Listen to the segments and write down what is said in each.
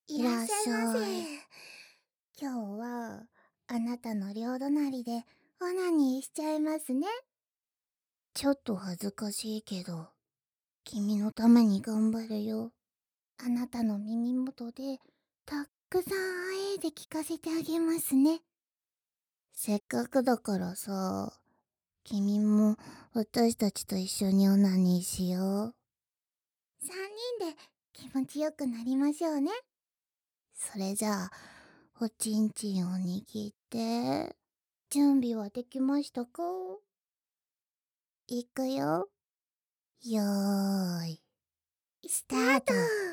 いらっしゃいませ。今日は、あなたの両隣でオナニーしちゃいますね。ちょっと恥ずかしいけど、君のために頑張るよ。あなたの耳元で、たっくさんあえいで聞かせてあげますね。せっかくだからさ、君も私たちと一緒にオナニーしよう。3人で気持ちよくなりましょうね。それじゃあ、おちんちんを握って、準備はできましたか？いくよ。よーい。スタート。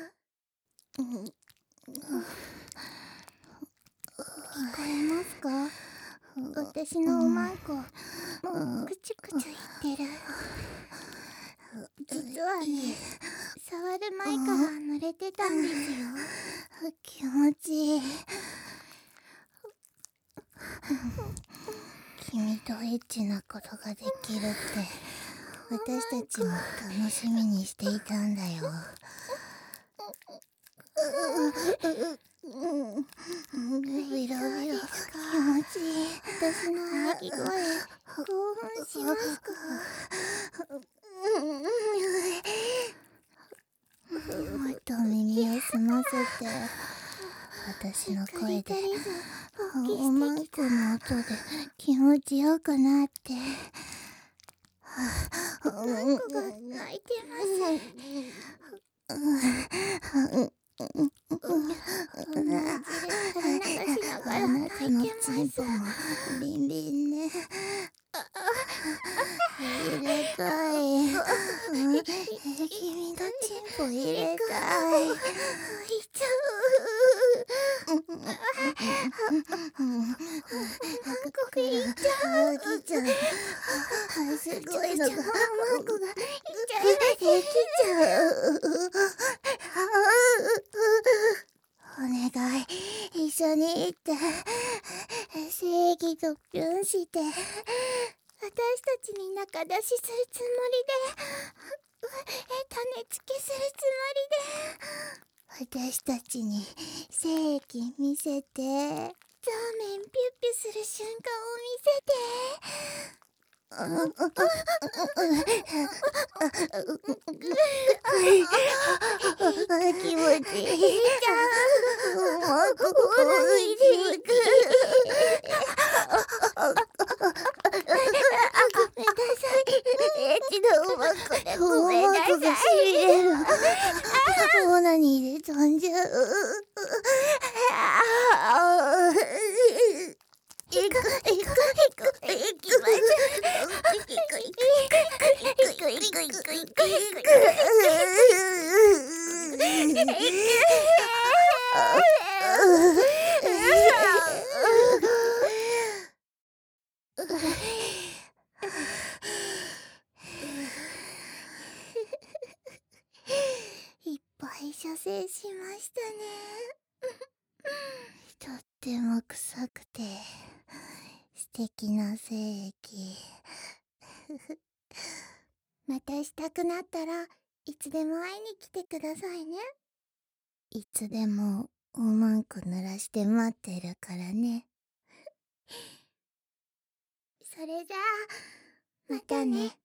聞こえますか？私のおまんこ、もうくちゅくちゅ言ってる。実はね、触る前から濡れてたんですよ。気持ちいい。君とエッチなことができるって私たちも楽しみにしていたんだよ。ビロビロ気持ちいい。私の泣き声興奮しますか？もっと耳を澄ませて、私の声でおまんこの音で気持ちよくなって。おまんこが泣いてます。鼻汁垂れ流しながら泣いてます。ビンビンね。入れたい。君のチンポ入れたい。入っちゃう。ここ入っちゃう。きちゃう。すごいのが。おまんこがいっちゃう。できちゃう。お願い、一緒に行って。正義とピュンして。私たちに仲出しするつもりで、種付けするつもりで、私たちに正義見せて、ザーメンピュッピュする瞬間を見せて。気持ちいい。じゃあ、もうここらにでいく。ごめんなさい。エッチなおまんこでごめんなさい。おまんこがしびれる。オナニーで飛んじゃう。行く、行きましょいっぱい射精しましたね。とっても臭くて素敵な精液。またしたくなったらいつでも会いに来てくださいね。いつでもおまんこ濡らして待ってるからね。それじゃあまたね。